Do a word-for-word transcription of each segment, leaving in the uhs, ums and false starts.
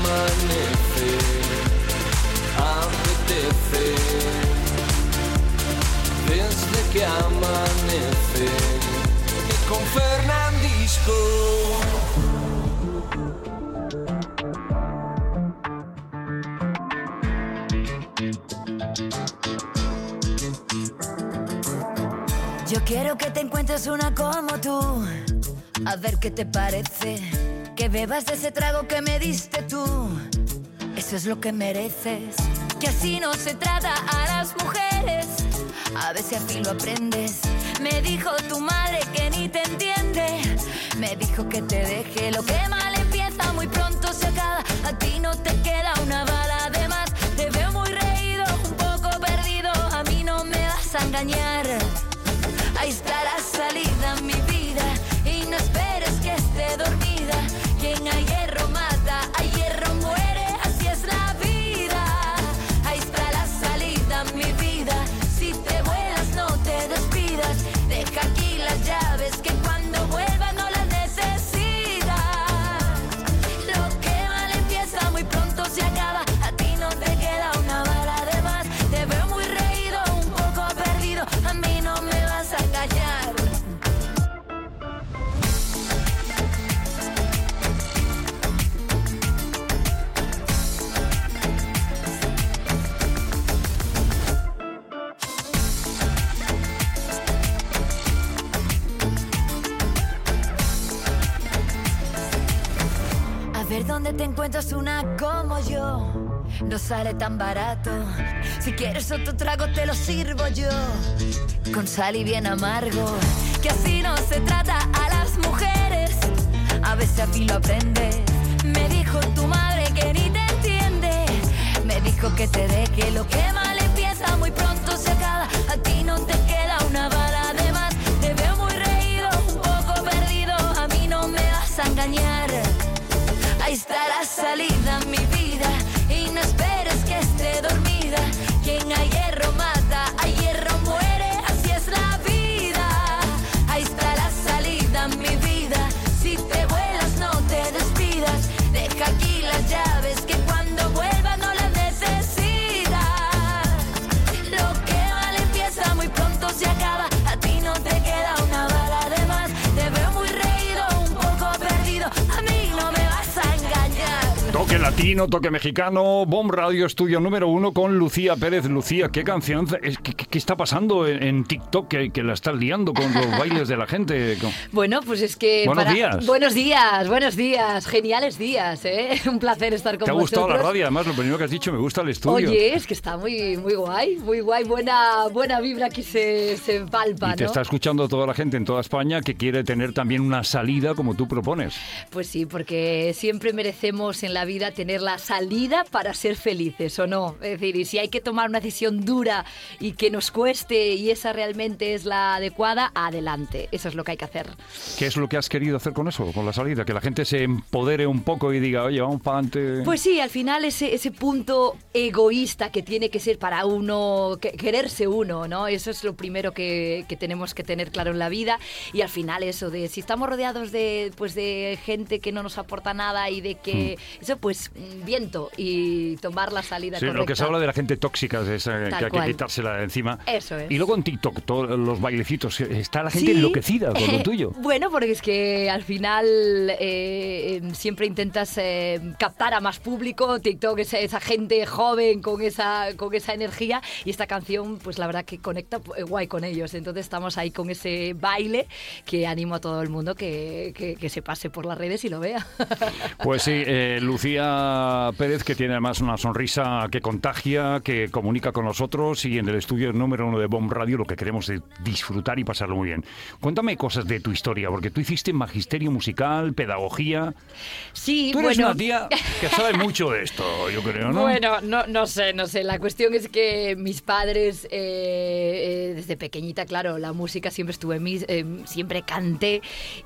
amanece, apetece, desde que amanece, y con Fernandisco. Yo quiero que te encuentres una como tú, a ver qué te parece, que bebas de ese trago que me diste tú, eso es lo que mereces, que así no se trata a las mujeres, a ver si así lo aprendes, me dijo tu madre que ni te entiende, me dijo que te deje, lo que mal empieza muy pronto se acaba, a ti no te queda una bala de más, te veo muy reído, un poco perdido, a mí no me vas a engañar. Ahí está la salida, mi vida, y no esperes que esté dormida. Quien a hierro mata, a hierro muere, así es la vida. Ahí está la salida, mi vida, si te vuelas no te despidas. Deja aquí las llaves que cuando vuelvas no las necesitas. Lo que mal empieza muy pronto se acaba, a ti no te queda una bala de más. Te veo muy reído, un poco perdido, a mí no me vas a callar. A ver dónde te encuentras una como yo, no sale tan barato. Si quieres otro trago te lo sirvo yo, con sal y bien amargo. Que así no se trata a las mujeres, a veces a ti lo aprendes. Me dijo tu madre que ni te entiende, me dijo que te deje, lo que mal empieza muy pronto se acaba, a ti no te queda una bala de más. Te veo muy reído, un poco perdido, a mí no me vas a engañar. Ahí está la salida, mi vida, y no esperes que esté dormida. Quien a hierro mata, a hierro muere, así es la vida. Ahí está la salida, mi vida, si te vuelas no te despidas. Deja aquí las llaves que cuando vuelvas no las necesitas. Lo que mal empieza muy pronto se acaba, a ti no te queda una bala de más. Te veo muy reído, un poco perdido, a mí no me vas a engañar. Toque latino, toque mexicano, Bomb Radio Estudio número uno con Lucía Pérez. Lucía, ¿qué canción? ¿Qué, qué, qué está pasando en, en TikTok que, que la estás liando con los bailes de la gente? Bueno, pues es que... Buenos para... días. Buenos días, buenos días. Geniales días, ¿eh? Un placer estar con vosotros. ¿Te ha vosotros. gustado la radio? Además, lo primero que has dicho, me gusta el estudio. Oye, es que está muy, muy guay, muy guay. Buena, buena vibra aquí se, se palpa, Y te ¿no? está escuchando toda la gente en toda España que quiere tener también una salida como tú propones. Pues sí, porque siempre merecemos en la vida tener la salida para ser felices, ¿o no? Es decir, y si hay que tomar una decisión dura y que nos cueste y esa realmente es la adecuada, adelante. Eso es lo que hay que hacer. ¿Qué es lo que has querido hacer con eso, con la salida? Que la gente se empodere un poco y diga, oye, vamos para adelante. Pues sí, al final ese, ese punto egoísta que tiene que ser para uno, que, quererse uno, ¿no? Eso es lo primero que, que tenemos que tener claro en la vida. Y al final eso de, si estamos rodeados de, pues de gente que no nos aporta nada y de que, mm. eso pues, viento y tomar la salida sí, correcta. Lo que se habla de la gente tóxica, de esa, que hay que quitársela de encima. Eso es. Y luego en TikTok, todos los bailecitos, está la gente sí. enloquecida con lo tuyo. Bueno, porque es que al final eh, siempre intentas eh, captar a más público. TikTok es esa gente joven con esa, con esa energía, y esta canción, pues la verdad que conecta guay con ellos. Entonces estamos ahí con ese baile que animo a todo el mundo que, que, que se pase por las redes y lo vea. Pues sí, eh, Lucía Pérez, que tiene además una sonrisa que contagia, que comunica con nosotros, y en el estudio número uno de Bomb Radio lo que queremos es disfrutar y pasarlo muy bien. Cuéntame cosas de tu historia, porque tú hiciste magisterio musical, pedagogía. Sí, tú eres bueno... una tía que sabe mucho de esto, yo creo, ¿no? Bueno, no, no sé, no sé. La cuestión es que mis padres, eh, eh, desde pequeñita, claro, la música siempre estuve en mí, eh, siempre canté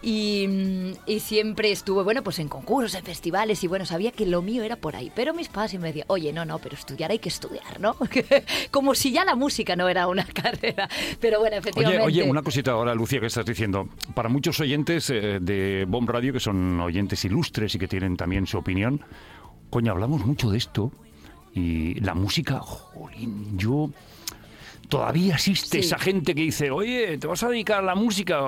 y, y siempre estuve, bueno, pues en concursos, en festivales, y bueno, sabía que lo mío era por ahí. Pero mis padres me decían, oye, no, no, pero estudiar hay que estudiar, ¿no? Como si ya la música no era una carrera. Pero bueno, efectivamente... Oye, oye, una cosita ahora, Lucía, que estás diciendo. Para muchos oyentes eh, de Bomb Radio, que son oyentes ilustres y que tienen también su opinión, coño, hablamos mucho de esto y la música, jolín, yo... Todavía existe sí. esa gente que dice, oye, te vas a dedicar a la música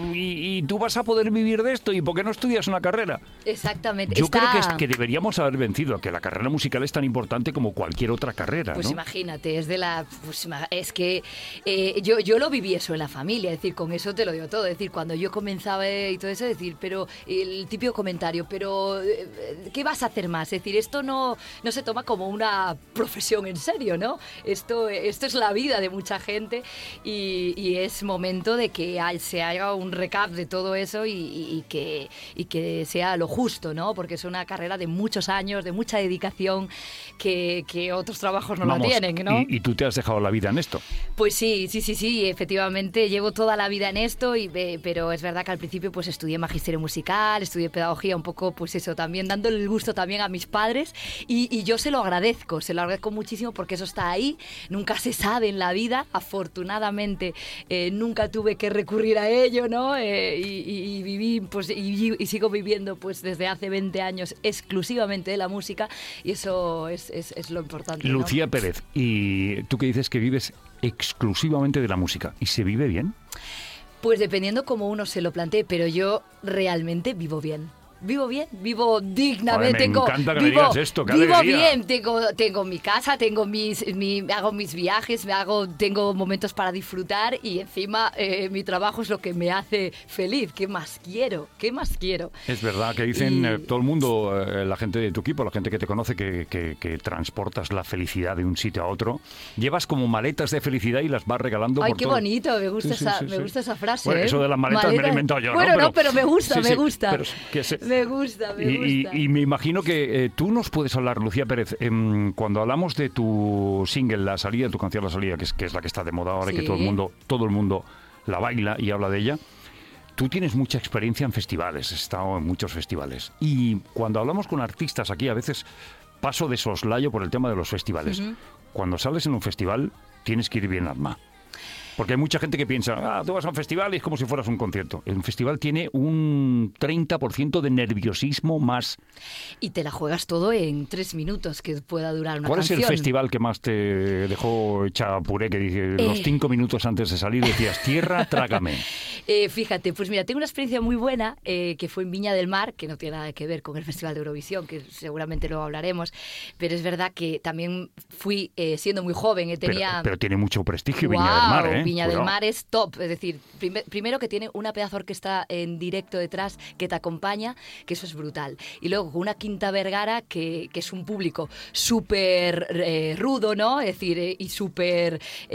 y, y tú vas a poder vivir de esto, ¿y por qué no estudias una carrera? Exactamente. Yo Está... creo que, es, que deberíamos haber vencido, que la carrera musical es tan importante como cualquier otra carrera, Pues ¿no? imagínate, es de la... Pues, es que eh, yo, yo lo viví eso en la familia, es decir, con eso te lo digo todo, es decir, cuando yo comenzaba y todo eso, es decir, pero el típico comentario, pero ¿qué vas a hacer más? Es decir, esto no, no se toma como una profesión en serio, ¿no? Esto, esto es la vida de mucha gente y, y es momento de que se haga un recap de todo eso y, y, y, que, y que sea lo justo, ¿no? Porque es una carrera de muchos años, de mucha dedicación que, que otros trabajos no Vamos, la tienen, ¿no? Y, y tú te has dejado la vida en esto. Pues sí, sí, sí, sí, efectivamente llevo toda la vida en esto, y, eh, pero es verdad que al principio pues estudié magisterio musical, estudié pedagogía, un poco pues eso, también dándole el gusto también a mis padres y, y yo se lo agradezco, se lo agradezco muchísimo porque eso está ahí, nunca se sabe en la vida, afortunadamente eh, nunca tuve que recurrir a ello, ¿no? Eh, y, y, y viví, pues, y, y sigo viviendo pues desde hace veinte años exclusivamente de la música y eso es, es, es lo importante, ¿no? Lucía Pérez, y tú que dices que vives exclusivamente de la música, ¿y se vive bien? Pues dependiendo cómo uno se lo plantee, pero yo realmente vivo bien. Vivo bien, vivo dignamente. Joder, me tengo, encanta que vivo, me digas esto, qué vivo alegría. bien, tengo, tengo mi casa, tengo mis, mi, hago mis viajes, me hago, tengo momentos para disfrutar y encima eh, mi trabajo es lo que me hace feliz. ¿Qué más quiero? ¿Qué más quiero? Es verdad que dicen Y... eh, todo el mundo, eh, la gente de tu equipo, la gente que te conoce, que, que, que transportas la felicidad de un sitio a otro. Llevas como maletas de felicidad y las vas regalando Ay, por qué todo. bonito, me gusta, Sí, esa, sí, sí, me sí. gusta esa frase. Bueno, ¿eh? eso de las maletas Maleta... me lo he inventado yo, bueno, ¿no? Pero, no, pero me gusta, sí, me sí, gusta. pero que se... Me gusta, me Y, y, y me imagino que eh, tú nos puedes hablar, Lucía Pérez, eh, cuando hablamos de tu single, La Salida, tu canción La Salida, que es, que es la que está de moda ahora, sí. y que todo el mundo, todo el mundo la baila y habla de ella. Tú tienes mucha experiencia en festivales, has estado en muchos festivales. Y cuando hablamos con artistas aquí, a veces paso de soslayo por el tema de los festivales. Uh-huh. Cuando sales en un festival, tienes que ir bien armado. Porque hay mucha gente que piensa, ah, tú vas a un festival y es como si fueras un concierto. El festival tiene un treinta por ciento de nerviosismo más. Y te la juegas todo en tres minutos que pueda durar una ¿Cuál canción. ¿Cuál es el festival que más te dejó hecha puré? Que dije, eh... los cinco minutos antes de salir decías, tierra, trágame. Eh, fíjate, pues mira, tengo una experiencia muy buena eh, que fue en Viña del Mar, que no tiene nada que ver con el Festival de Eurovisión, que seguramente luego hablaremos, pero es verdad que también fui eh, siendo muy joven, eh, tenía... Pero, pero tiene mucho prestigio wow, Viña del Mar, ¿eh? Viña Cuidado. del Mar es top, es decir, prim primero que tiene una pedazo orquesta en directo detrás que te acompaña, que eso es brutal. Y luego con una Quinta Vergara que, que es un público súper eh, rudo, ¿no? Es decir, eh, y súper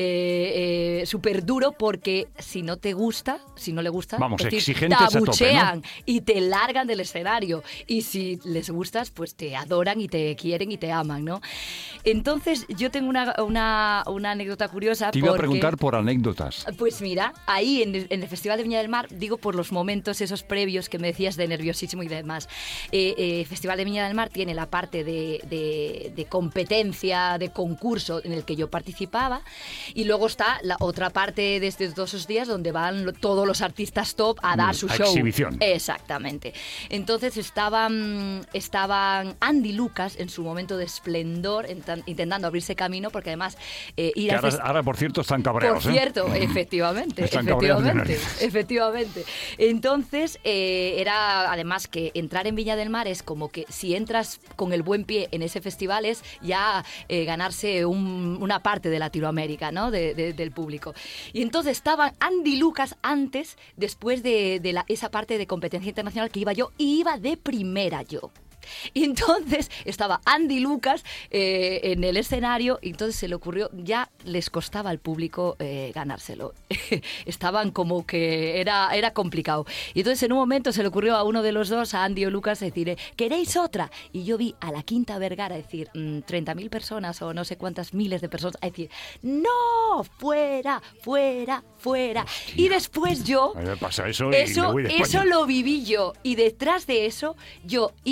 eh, eh, súper duro, porque si no te gusta, si no le gusta, Vamos, es decir, exigentes te abuchean a tope, ¿no? y te largan del escenario. Y si les gustas, pues te adoran y te quieren y te aman, ¿no? Entonces, yo tengo una, una, una anécdota curiosa. Te iba porque... a preguntar por anécdotas. Pues mira, ahí en el, en el Festival de Viña del Mar, digo por los momentos esos previos que me decías de nerviosismo y demás. Eh, eh, Festival de Viña del Mar tiene la parte de, de, de competencia, de concurso en el que yo participaba, y luego está la otra parte de estos dos días donde van lo, todos los artistas top a dar su a show. Exhibición. Exactamente. Entonces estaban, estaban Andy Lucas en su momento de esplendor, intentando abrirse camino, porque además eh, ir que a ahora, ahora, por cierto, están cabreados. Por cierto, ¿eh? efectivamente, están efectivamente, efectivamente. Entonces, eh, era además que entrar en Viña del Mar es como que si entras con el buen pie en ese festival es ya eh, ganarse un, una parte de Latinoamérica, ¿no? De, de, del público. Y entonces estaban Andy Lucas antes, después de, de la, esa parte de competencia internacional que iba yo, y iba de primera yo. Y entonces estaba Andy Lucas eh, en el escenario, y entonces se le ocurrió, ya les costaba al público eh, ganárselo. Estaban como que era, era complicado. Y entonces en un momento se le ocurrió a uno de los dos, a Andy o Lucas, decir, ¿queréis otra? Y yo vi a la Quinta Vergara decir, mmm, treinta mil personas o no sé cuántas miles de personas, a decir, ¡no! ¡Fuera! ¡Fuera! ¡Fuera! Hostia. Y después yo... A mí me pasa eso, y eso, me voy de España. eso lo viví yo. Y detrás de eso yo iba... iba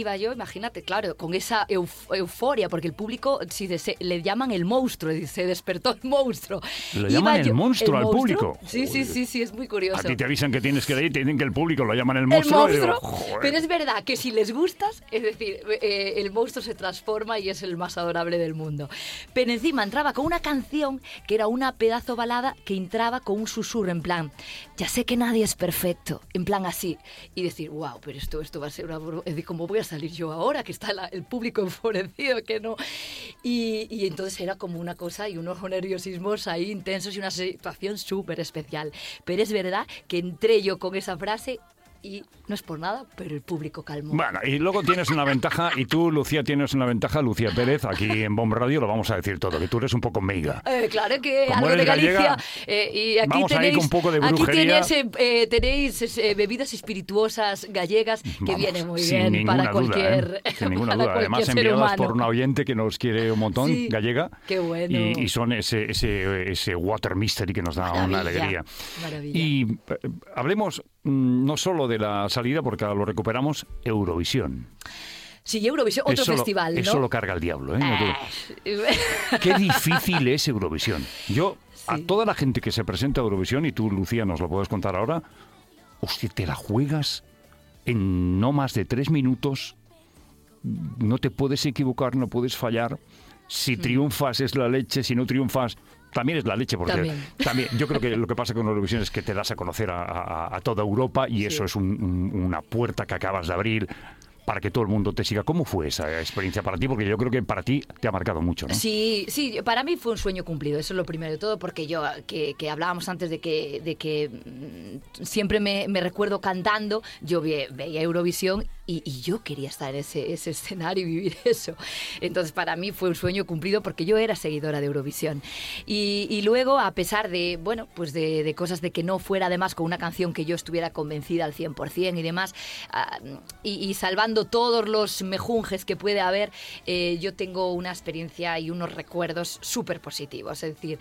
iba yo, imagínate, claro, con esa euf euforia, porque el público si de, se, le llaman el monstruo, se despertó el monstruo. ¿Lo llaman el yo, monstruo ¿el al monstruo? público? Sí, sí, sí, sí, es muy curioso. A ti te avisan que tienes que ir y te dicen que el público lo llaman el monstruo. El monstruo, y digo, pero es verdad que si les gustas, es decir, eh, el monstruo se transforma y es el más adorable del mundo. Pero encima entraba con una canción que era una pedazo balada que entraba con un susurro en plan, ya sé que nadie es perfecto, en plan así, y decir, wow, pero esto, esto va a ser una... Es decir, ¿cómo voy a salir yo ahora que está la, el público enfurecido, que no? Y, y entonces era como una cosa y unos nerviosismos ahí intensos y una situación súper especial. Pero es verdad que entré yo con esa frase y no es por nada, pero el público calmó. Bueno, y luego tienes una ventaja, y tú, Lucía, tienes una ventaja, Lucía Pérez, aquí en Bomb Radio lo vamos a decir todo, que tú eres un poco meiga. Eh, claro que Como algo de Galicia. gallega, eh, y aquí vamos tenéis, ahí con un poco de aquí brujería. tenéis, eh, tenéis eh, bebidas espirituosas gallegas que Vamos, vienen muy sin bien para ninguna cualquier, duda, ¿eh? Sin ninguna para duda. Además, cualquier ser enviadas humano. por una oyente que nos quiere un montón, Sí, gallega. qué bueno. Y, y son ese, ese, ese water mystery que nos da Maravilla, una alegría. maravilla. Y eh, hablemos mm, no solo de la salida, porque lo recuperamos, Eurovisión. Sí, Eurovisión, otro eso festival, lo, ¿no? Eso lo carga el diablo, ¿eh? Eh, Qué difícil es Eurovisión. Yo, sí. a toda la gente que se presenta a Eurovisión, y tú, Lucía, nos lo puedes contar ahora, hostia, te la juegas en no más de tres minutos, no te puedes equivocar, no puedes fallar. Si triunfas es la leche, si no triunfas también es la leche, porque También. también yo creo que lo que pasa con Eurovisión es que te das a conocer a, a, a toda Europa y Sí. eso es un, un, una puerta que acabas de abrir para que todo el mundo te siga. ¿Cómo fue esa experiencia para ti? Porque yo creo que para ti te ha marcado mucho, ¿no? Sí, sí, para mí fue un sueño cumplido, eso es lo primero de todo, porque yo, que, que hablábamos antes de que, de que mm, siempre me, me recuerdo cantando, yo ve, veía Eurovisión y, y yo quería estar en ese, ese escenario y vivir eso. Entonces para mí fue un sueño cumplido porque yo era seguidora de Eurovisión. Y, y luego, a pesar de, bueno, pues de, de cosas de que no fuera además con una canción que yo estuviera convencida al cien por ciento y demás, uh, y, y salvando todos los mejunjes que puede haber, eh, yo tengo una experiencia y unos recuerdos súper positivos. Es decir,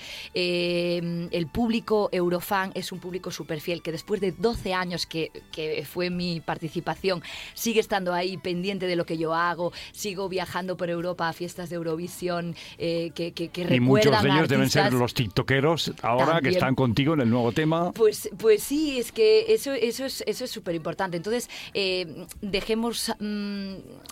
eh, el público Eurofan es un público súper fiel que después de doce años que, que fue mi participación, sigue estando ahí pendiente de lo que yo hago, sigo viajando por Europa a fiestas de Eurovisión, eh, que, que, que recuerdan y muchos de ellos artistas. deben ser los tiktokeros ahora También. que están contigo en el nuevo tema. Pues, pues sí, es que eso, eso es eso es súper importante. Entonces, eh, dejemos mm,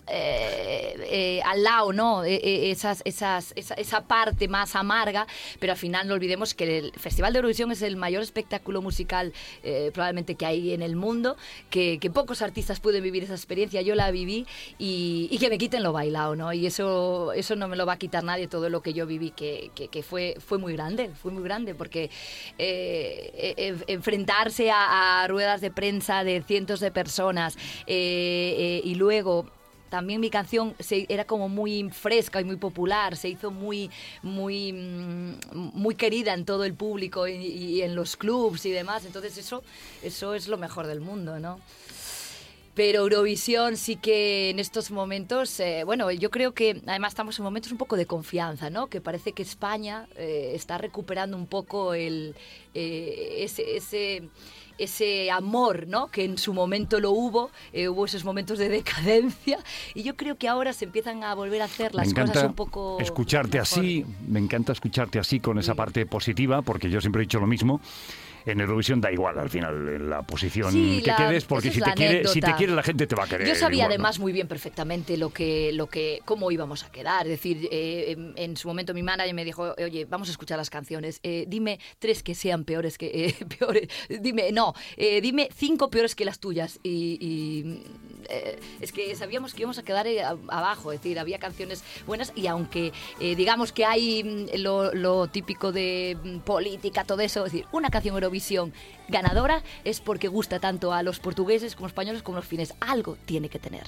eh, eh, al lado, ¿no? Eh, eh, esas, esas, esa, esa parte más amarga, pero al final no olvidemos que el Festival de Eurovisión es el mayor espectáculo musical eh, probablemente que hay en el mundo, que, que pocos artistas pueden vivir esa experiencia. Yo la viví y, y que me quiten lo bailado, ¿no? Y eso, eso no me lo va a quitar nadie, todo lo que yo viví, que, que, que fue, fue muy grande, fue muy grande, porque eh, eh, enfrentarse a, a ruedas de prensa de cientos de personas eh, eh, y luego también mi canción se, era como muy fresca y muy popular, se hizo muy muy muy querida en todo el público y, y en los clubs y demás, entonces eso eso es lo mejor del mundo, ¿no? Pero Eurovisión sí que en estos momentos, eh, bueno, yo creo que además estamos en momentos un poco de confianza, ¿no? Que parece que España eh, está recuperando un poco el eh, ese, ese ese amor, ¿no? Que en su momento lo hubo, eh, hubo esos momentos de decadencia y yo creo que ahora se empiezan a volver a hacer las me encanta cosas un poco escucharte mejor. así, me encanta escucharte así con esa Sí. parte positiva, porque yo siempre he dicho lo mismo. En Eurovisión da igual al final la posición Sí, que la- quedes, porque esa si es te la quiere, si te anécdota. quiere la gente te va a querer. Yo sabía igual, ¿no? además muy bien perfectamente lo que, lo que, cómo íbamos a quedar. Es decir, eh, en, en su momento mi manager me dijo, oye, vamos a escuchar las canciones. Eh, dime tres que sean peores que eh, peores. Dime, no, eh, dime cinco peores que las tuyas. Y, y eh, es que sabíamos que íbamos a quedar eh, a- abajo. Es decir, había canciones buenas y aunque eh, digamos que hay mm, lo, lo típico de mm, política, todo eso, es decir, una canción Eurovisión ganadora es porque gusta tanto a los portugueses como españoles como los fines. Algo tiene que tener.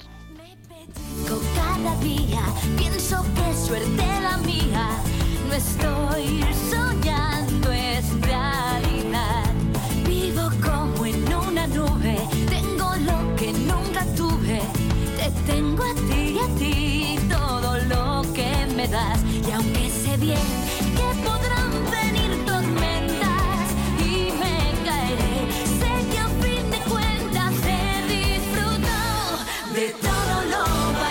Con cada día pienso que suerte la mía. No estoy soñando, es realidad. Vivo como en una nube. Tengo lo que nunca tuve. Te tengo a ti y a ti todo lo que me das. Y aunque sé bien que podrán venir tormentas y me caeré, sé que a fin de cuentas he disfrutado de todo lo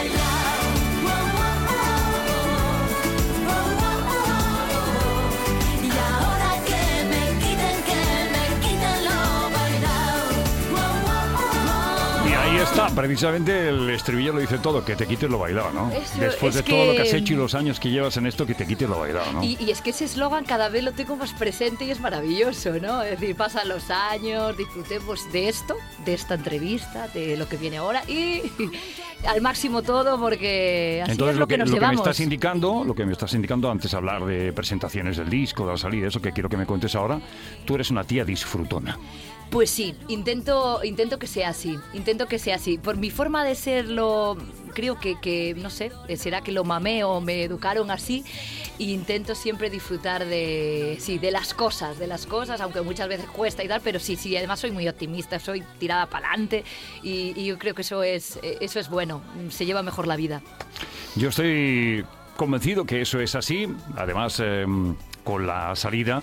Y ahí está, precisamente el estribillo lo dice todo, que te quites lo bailado, ¿no? Eso, Después de es todo lo que que- has hecho y los años que llevas en esto, que te quites lo bailado, ¿no? Y, y es que ese eslogan cada vez lo tengo más presente y es maravilloso, ¿no? Es decir, pasan los años, disfrutemos de esto, de esta entrevista, de lo que viene ahora y al máximo todo porque así Entonces es lo lo que, que, nos lo que me llevamos. estás indicando, lo que me estás indicando antes de hablar de presentaciones del disco, de la salida, eso que quiero que me cuentes ahora, tú eres una tía disfrutona. Pues sí, intento, intento que sea así, intento que sea así. Por mi forma de serlo, creo que, que, no sé, será que lo mamé o me educaron así. E intento siempre disfrutar de, sí, de las cosas, de las cosas, aunque muchas veces cuesta y tal, pero sí, sí, además soy muy optimista, soy tirada para adelante y, y yo creo que eso es, eso es bueno, se lleva mejor la vida. Yo estoy convencido que eso es así, además eh, con la salida,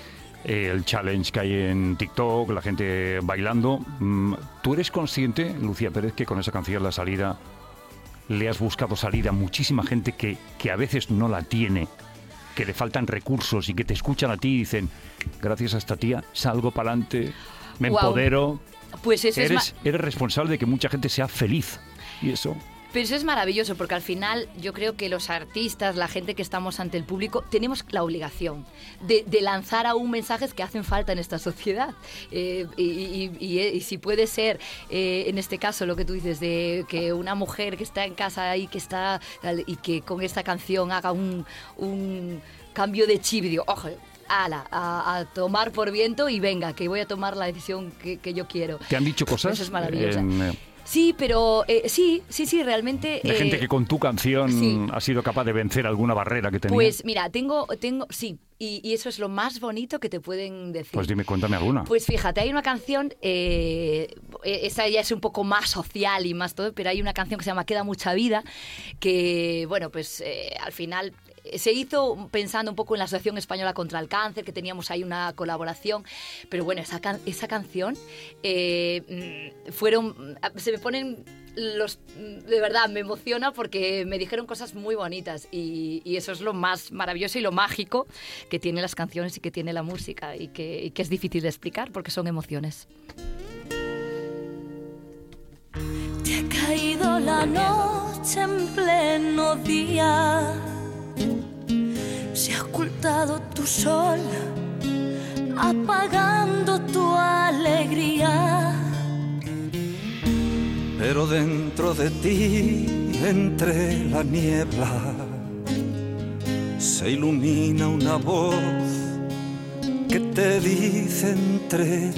eh, el challenge que hay en TikTok, la gente bailando. Mm, ¿Tú eres consciente, Lucía Pérez, que con esa canción, La Salida, le has buscado salida a muchísima gente que, que a veces no la tiene, que le faltan recursos y que te escuchan a ti y dicen, gracias a esta tía salgo para adelante, me Guau. empodero? Pues eso es Eres, ma- eres responsable de que mucha gente sea feliz. Y eso... Pero eso es maravilloso porque al final yo creo que los artistas, la gente que estamos ante el público, tenemos la obligación de, de lanzar aún mensajes que hacen falta en esta sociedad. Eh, y, y- y- y si puede ser, eh, en este caso, lo que tú dices, de que una mujer que está en casa y que está y que con esta canción haga un, un cambio de chip, digo, ojo, ala, a, a tomar por viento y venga, que voy a tomar la decisión que, que yo quiero. ¿Te han dicho cosas? Eso es maravilloso. En, eh, Sí, pero eh, sí, sí, sí, realmente... de eh, gente que con tu canción sí. ha sido capaz de vencer alguna barrera que tenía. Pues mira, tengo, tengo, sí, y, y eso es lo más bonito que te pueden decir. Pues dime, cuéntame alguna. Pues fíjate, hay una canción, eh, esa ya es un poco más social y más todo, pero hay una canción que se llama Queda mucha vida, que, bueno, pues eh, al final se hizo pensando un poco en la Asociación Española contra el Cáncer, que teníamos ahí una colaboración, pero bueno, esa, can esa canción eh, fueron, se me ponen los, de verdad, me emociona porque me dijeron cosas muy bonitas y, y eso es lo más maravilloso y lo mágico que tienen las canciones y que tiene la música y que, y que es difícil de explicar porque son emociones. Te ha caído la noche en pleno día, se ha ocultado tu sol, apagando tu alegría. Pero dentro de ti, entre la niebla, se ilumina una voz que te dice entre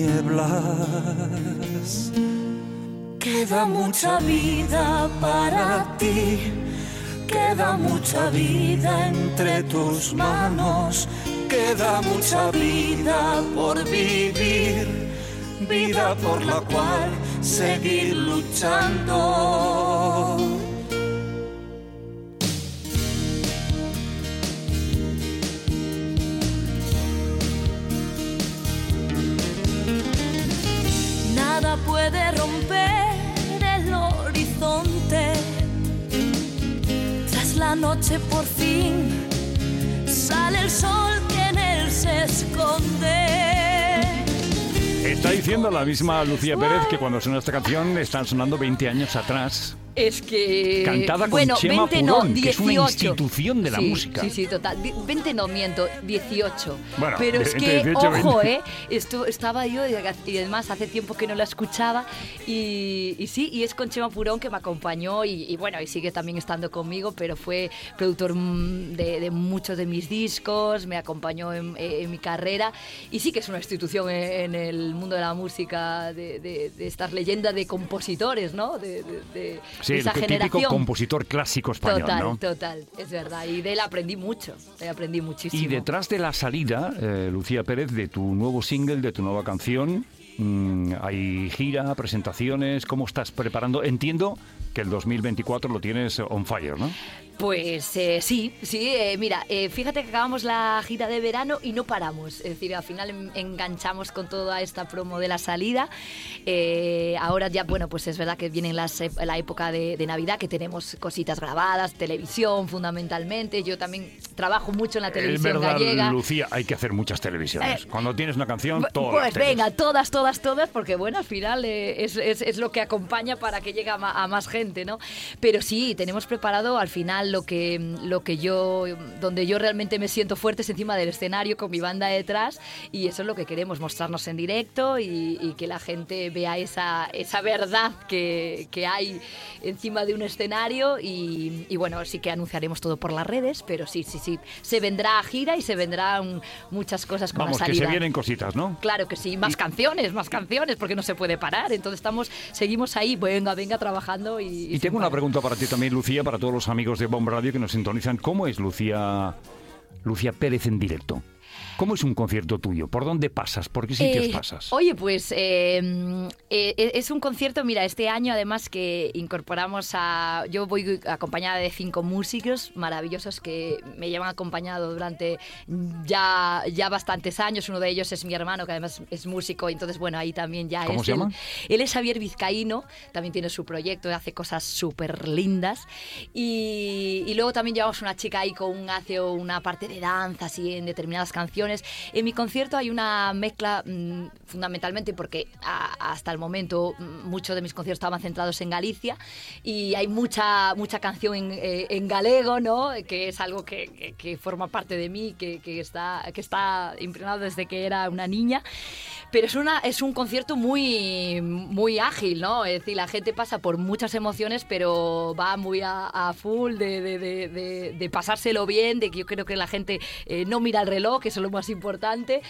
tinieblas: Queda mucha vida para ti, queda mucha vida entre tus manos, queda mucha vida por vivir, vida por la cual seguir luchando. Nada puede romper el horizonte. Tras la noche por fin sale el sol que en él se esconde. Está diciendo la misma Lucía Pérez que cuando suena esta canción están sonando veinte años atrás. Es que... Cantada con bueno, Chema veinte no, Purón, que es una dieciocho. institución de la Sí, música. Sí, sí, total. Di- veinte no, miento, dieciocho. Bueno, Pero es veinte, que, dieciocho, ojo, veinte. ¿eh? Esto, estaba yo, y y además hace tiempo que no la escuchaba, y, y sí, y es con Chema Purón que me acompañó, y, y bueno, y sigue también estando conmigo, pero fue productor mm, de, de muchos de mis discos, me acompañó en, en mi carrera, y sí que es una institución en, en el mundo de la música, de, de, de estas leyendas de compositores, ¿no? De, de, de, Sí, de el esa típico generación. compositor clásico español, Total, ¿no? total, es verdad. Y de él aprendí mucho, de él aprendí muchísimo. Y detrás de la salida, eh, Lucía Pérez, de tu nuevo single, de tu nueva canción, mmm, hay gira, presentaciones, ¿cómo estás preparando? Entiendo que el dos mil veinticuatro lo tienes on fire, ¿no? Pues eh, sí, sí, eh, mira, eh, fíjate que acabamos la gira de verano y no paramos, es decir, al final en, enganchamos con toda esta promo de la salida, eh, ahora ya, bueno, pues es verdad que viene las, la época de, de Navidad, que tenemos cositas grabadas, televisión fundamentalmente, yo también trabajo mucho en la televisión es verdad, gallega. Lucía, hay que hacer muchas televisiones, eh, cuando tienes una canción, todas Pues las teles. venga, todas, todas, todas, porque bueno, al final eh, es, es, es lo que acompaña para que llegue a, ma, a más gente, ¿no? Pero sí, tenemos preparado al final lo que, lo que yo, donde yo realmente me siento fuerte es encima del escenario con mi banda detrás, y eso es lo que queremos, mostrarnos en directo y, y que la gente vea esa, esa verdad que, que hay encima de un escenario y, y bueno, sí que anunciaremos todo por las redes, pero sí, sí, sí, se vendrá a gira y se vendrán muchas cosas con Vamos, la salida. que se vienen cositas, ¿no? Claro que sí, más y... canciones, más canciones, porque no se puede parar, entonces estamos, seguimos ahí, venga, venga, trabajando y... Y, y tengo una pregunta para ti también, Lucía, para todos los amigos de Bomb Radio que nos sintonizan. ¿Cómo es Lucía, Lucía Pérez en directo? ¿Cómo es un concierto tuyo? ¿Por dónde pasas? ¿Por qué sitios eh, pasas? Oye, pues eh, eh, es un concierto, mira, este año además que incorporamos a... Yo voy acompañada de cinco músicos maravillosos que me llevan acompañado durante ya, ya bastantes años. Uno de ellos es mi hermano, que además es músico, entonces bueno, ahí también ya ¿Cómo es... se llama? Él, él es Xavier Vizcaíno, también tiene su proyecto, hace cosas súper lindas. Y, y luego también llevamos una chica ahí con hace una parte de danza, así en determinadas canciones. En mi concierto hay una mezcla mmm, fundamentalmente porque a, hasta el momento muchos de mis conciertos estaban centrados en Galicia y hay mucha mucha canción en, eh, en galego, ¿no? Que es algo que, que, que forma parte de mí, que, que, está, que está impregnado desde que era una niña. Pero es, una, es un concierto muy, muy ágil, ¿no? Es decir, la gente pasa por muchas emociones, pero va muy a, a full de, de, de, de, de pasárselo bien, de que yo creo que la gente eh, no mira el reloj, que eso es lo más importante.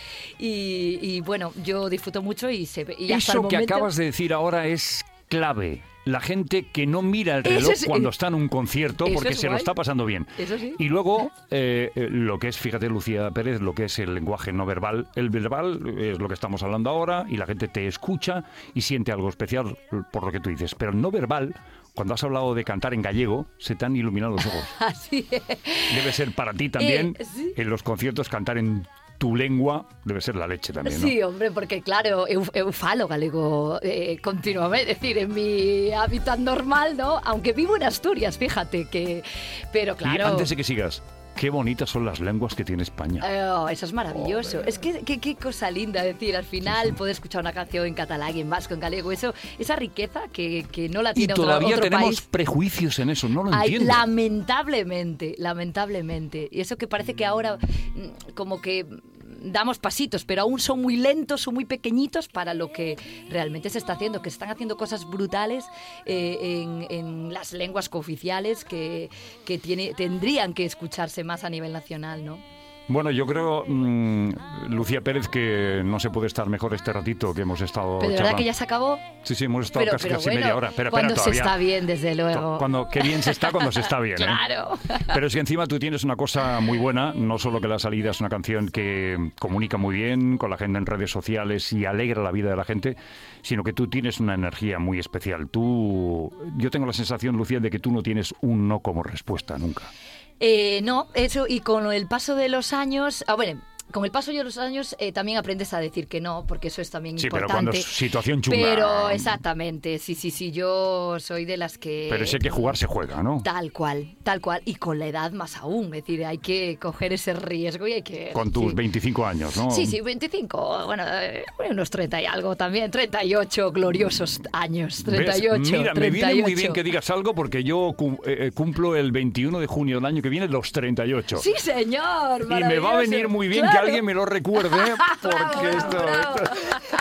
Y, y bueno, yo disfruto mucho y, se, y hasta Eso el momento... que acabas de decir ahora es clave. La gente que no mira el reloj es, cuando está en un concierto porque se guay. Lo está pasando bien. Eso sí. Y luego, eh, lo que es, fíjate, Lucía Pérez, lo que es el lenguaje no verbal. El verbal es lo que estamos hablando ahora y la gente te escucha y siente algo especial por lo que tú dices. Pero el no verbal, cuando has hablado de cantar en gallego, se te han iluminado los ojos. Así es. Debe ser para ti también, eh, ¿sí? en los conciertos, cantar en tu lengua debe ser la leche también, ¿no? Sí, hombre, porque claro, eu, eu falo galego eh, continuamente, es decir, en mi hábitat normal, ¿no? Aunque vivo en Asturias, fíjate, que... Pero claro... Y antes de que sigas, qué bonitas son las lenguas que tiene España. Oh, eso es maravilloso. Oh, es que qué cosa linda, es decir, al final sí, sí. Puedes escuchar una canción en catalán, en vasco, en galego, eso, esa riqueza que, que no la tiene otro, otro país. Y todavía tenemos país. prejuicios en eso, no lo Ay, entiendo. Lamentablemente, lamentablemente. Y eso que parece que ahora como que damos pasitos, pero aún son muy lentos, son muy pequeñitos para lo que realmente se está haciendo, que se están haciendo cosas brutales eh, en, en las lenguas cooficiales que, que tiene, tendrían que escucharse más a nivel nacional, ¿no? Bueno, yo creo, mmm, Lucía Pérez, que no se puede estar mejor este ratito que hemos estado ¿Pero de charlando. verdad que ya se acabó? Sí, sí, hemos estado pero, casi, pero casi bueno, media hora. Pero, cuando espera, se está bien, desde luego. Cuando, qué bien se está cuando se está bien. Claro. ¿eh? Pero es que encima tú tienes una cosa muy buena, no solo que la salida es una canción que comunica muy bien con la gente en redes sociales y alegra la vida de la gente, sino que tú tienes una energía muy especial. Tú, yo tengo la sensación, Lucía, de que tú no tienes un no como respuesta nunca. Eh, no, eso, y con el paso de los años... Ah, bueno, con el paso de los años eh, también aprendes a decir que no, porque eso es también sí, importante. Sí, pero cuando es situación chunga. Pero exactamente, sí, sí, sí, yo soy de las que... Pero si hay que jugar, se juega, ¿no? Tal cual, tal cual, y con la edad más aún, es decir, hay que coger ese riesgo y hay que... Con tus sí. veinticinco años, ¿no? Sí, sí, veinticinco, bueno, eh, unos treinta y algo también, treinta y ocho gloriosos años, treinta y ocho. ¿Ves? Mira, treinta y ocho. Me viene muy bien que digas algo porque yo eh, cumplo el veintiuno de junio del año que viene los treinta y ocho. Sí, señor, y me va a venir muy bien claro. que alguien me lo recuerde. Porque bravo, esto, bravo. esto,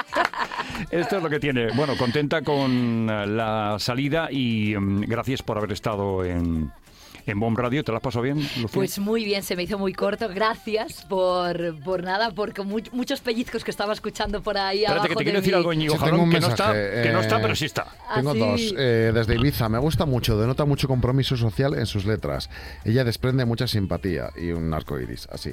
esto es lo que tiene. Bueno, contenta con la salida y um, gracias por haber estado en, en Bomb Radio. ¿Te la has pasado bien, Lucía? Pues muy bien, se me hizo muy corto. Gracias por, por nada, por mu muchos pellizcos que estaba escuchando por ahí. Espérate, abajo que te quiero de decir mi... algo, Íñigo sí, Jalón, tengo un que, mensaje, no está, eh, que no está, pero sí está. Tengo ¿Ah, dos. sí? Eh, desde Ibiza, me gusta mucho, denota mucho compromiso social en sus letras. Ella desprende mucha simpatía y un arco iris, así.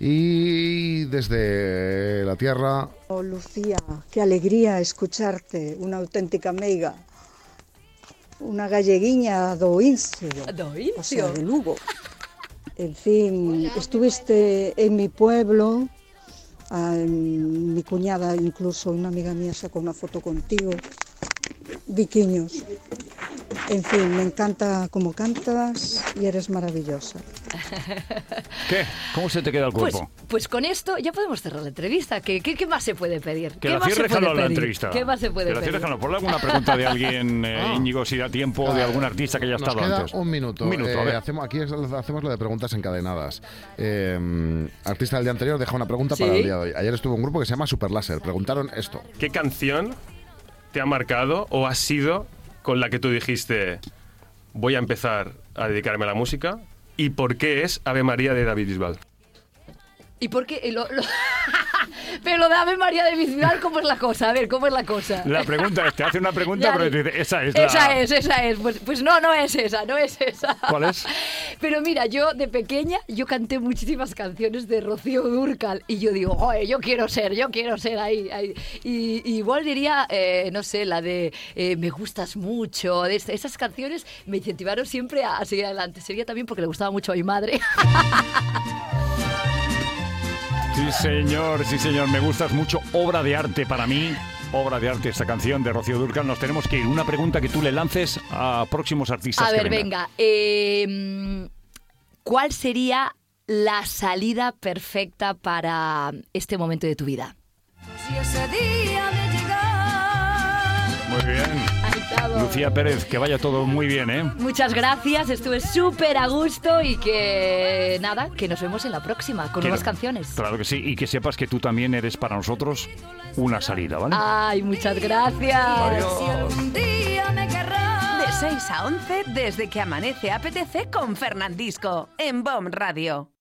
Y desde la tierra... Oh, Lucía, qué alegría escucharte, una auténtica meiga. una galleguiña do Incio, Do o sea, Incio. de Lugo. En fin, estuviste en mi pueblo, a, mi cuñada incluso, una amiga mía sacó una foto contigo, Viquiños. En fin, me encanta cómo cantas y eres maravillosa. ¿Qué? ¿Cómo se te queda el Pues, cuerpo? pues con esto ya podemos cerrar la entrevista. ¿Qué, qué, qué más se puede pedir? Que ¿Qué la más se cierre puede Jano la pedir? entrevista. ¿Qué más se puede Que la pedir? cierre Jano. Ponle alguna pregunta de alguien, eh, Ah. Íñigo, si da tiempo, de algún artista que haya Nos estado queda antes. un minuto. Un minuto, a Eh, ver. hacemos, aquí es- hacemos lo de preguntas encadenadas. Eh, artista del día anterior deja una pregunta Sí. para el día de hoy. Ayer estuvo un grupo que se llama Super Láser. Preguntaron esto. ¿Qué canción te ha marcado o ha sido con la que tú dijiste voy a empezar a dedicarme a la música? ¿Y por qué es Ave María de David Bisbal? ¿Y por qué? Lo, lo- Pero lo de Ave María de Bisbal, ¿cómo es la cosa? A ver, ¿cómo es la cosa? La pregunta es, te hace una pregunta, Ya, pero te dice, esa es Esa la... es, esa es. Pues, pues no, no es esa, no es esa. ¿Cuál es? Pero mira, yo de pequeña, yo canté muchísimas canciones de Rocío Dúrcal y yo digo, oye, yo quiero ser, yo quiero ser ahí. ahí. Y, y igual diría, eh, no sé, la de eh, Me gustas mucho, de est- esas canciones me incentivaron siempre a, a seguir adelante. Sería también porque le gustaba mucho a mi madre. Sí, señor, sí, señor. Me gustas mucho. Obra de arte para mí. Obra de arte esta canción de Rocío Dúrcal. Nos tenemos que ir. Una pregunta que tú le lances a próximos artistas A que ver, vengan. venga. eh, ¿Cuál sería la salida perfecta para este momento de tu vida? Si ese día de llegar. Muy bien. Ahí estamos. Lucía Pérez, que vaya todo muy bien, ¿eh? Muchas gracias, estuve súper a gusto y que nada, que nos vemos en la próxima con Quiero- nuevas canciones. Claro que sí. Y que sepas que tú también eres para nosotros una salida, ¿vale? Ay, muchas gracias. Si algún día me querrás. De seis a once, desde que amanece apetece con Fernandisco, en B O M Radio.